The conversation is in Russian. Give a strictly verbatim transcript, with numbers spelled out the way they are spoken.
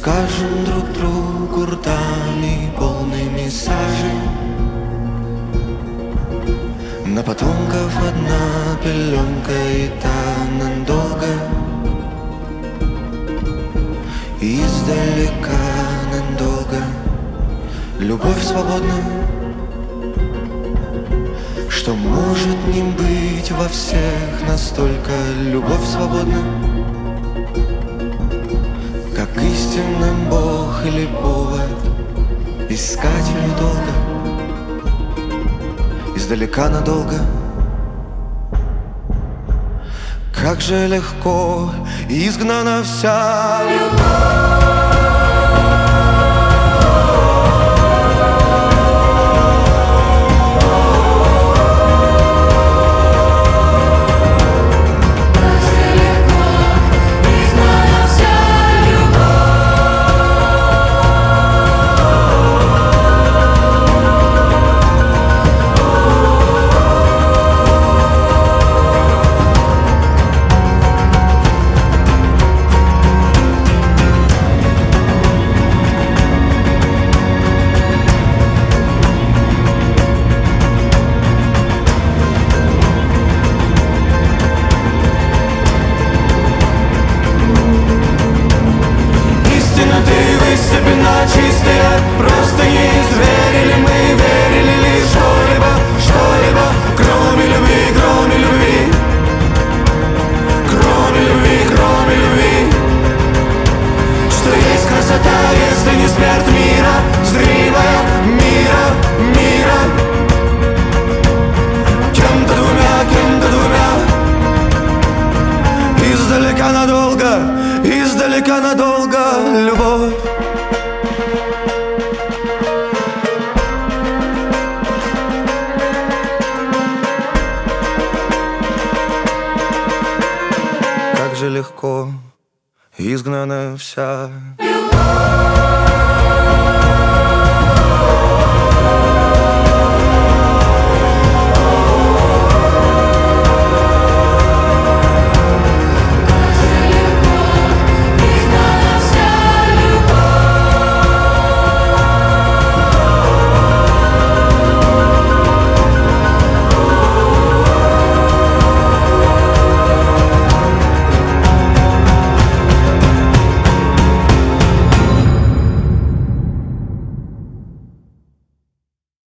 скажем друг другу ртами полными сажи. На потомков одна пеленка, и та надолго. Издалека надолго. Любовь свободна, что может не быть во всех настолько. Любовь свободна, как истинный Бог или повод, искатель долго, издалека надолго. Как же легко изгнана вся любовь. Чистая, просто не изверили мы, верили ли что-либо, что-либо, кроме любви, кроме любви, кроме любви, кроме любви. Что есть красота, если не смерть мира, зримая мира, мира. Кем-то двумя, кем-то двумя. Издалека надолго, издалека надолго любовь. Как же легко изгнана вся любовь.